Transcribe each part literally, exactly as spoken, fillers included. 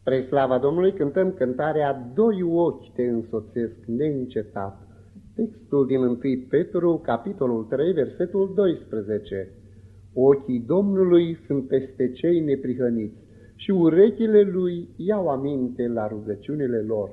Spre slava Domnului cântăm cântarea Doi ochi te însoțesc neîncetat. Textul din întâi Petru, capitolul trei, versetul doisprezece. Ochii Domnului sunt peste cei neprihăniți și urechile Lui iau aminte la rugăciunile lor.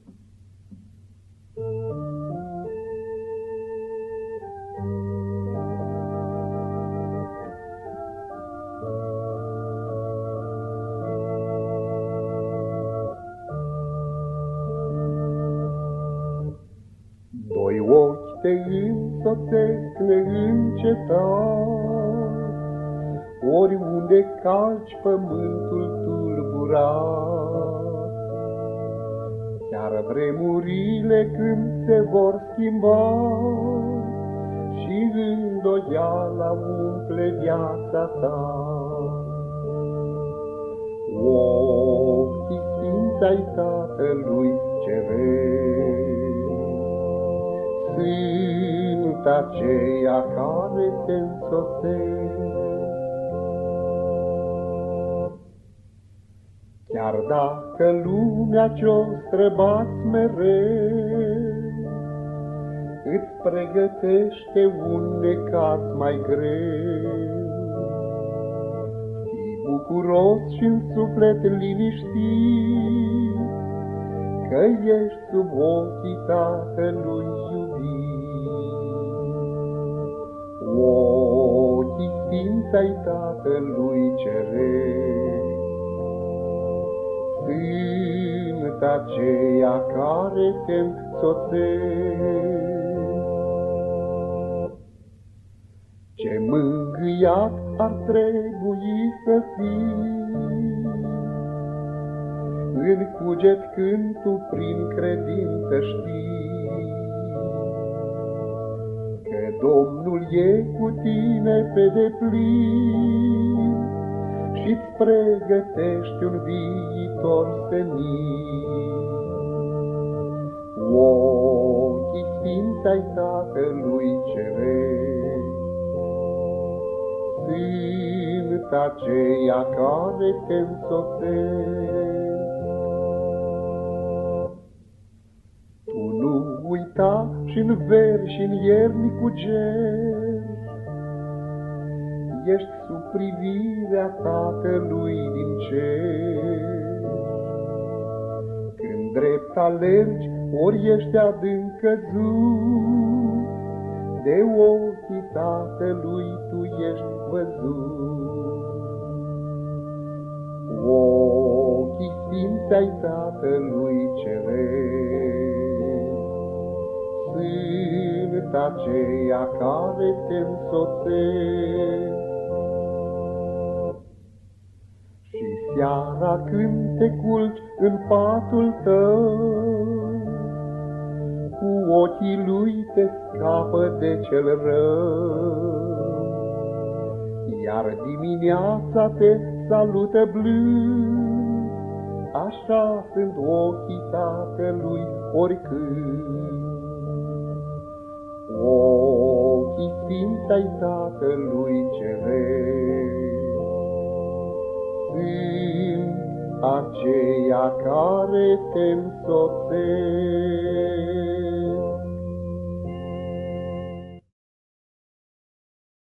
Doi ochi te însoțesc neîncetat, oriunde calci pământul tulburat. Chiar vremurile când se vor schimba și îndoiala umple viața ta, ochii sfinți ai Tatălui Ceresc sunt aceia care te însoțesc. Chiar dacă lumea ce-o străbați mereu îți pregătește un necaz mai greu, fii bucuros și în suflet liniștit, că ești sub ochii Tatălui iubit. Ochii sfinți ai Tatălui Ceresc sunt aceia care te însoțesc. Ce mângâiat ar trebui să fii în cuget când tu prin credință știi că Domnul e cu tine pe deplin și-ți pregătești un viitor senin. Ochii sfinți ai Tatălui Ceresc sunt aceia care te însoțesc. Tu nu uita și-n veri și-n ierni cu ger, ești sub privirea Tatălui din cer. Când drept alergi, ori ești adânc căzut, de ochii Tatălui tu ești văzut. Ochii sfinți ai Tatălui Ceresc sunt aceia care te însoțesc. Și seara când te culci în patul tău, cu ochii Lui te scapă de cel rău, iar dimineața te salută blând, așa sunt ochii Tatălui oricând. Ochii sfinți ai Tatălui Ceresc sunt aceia care te însoțesc.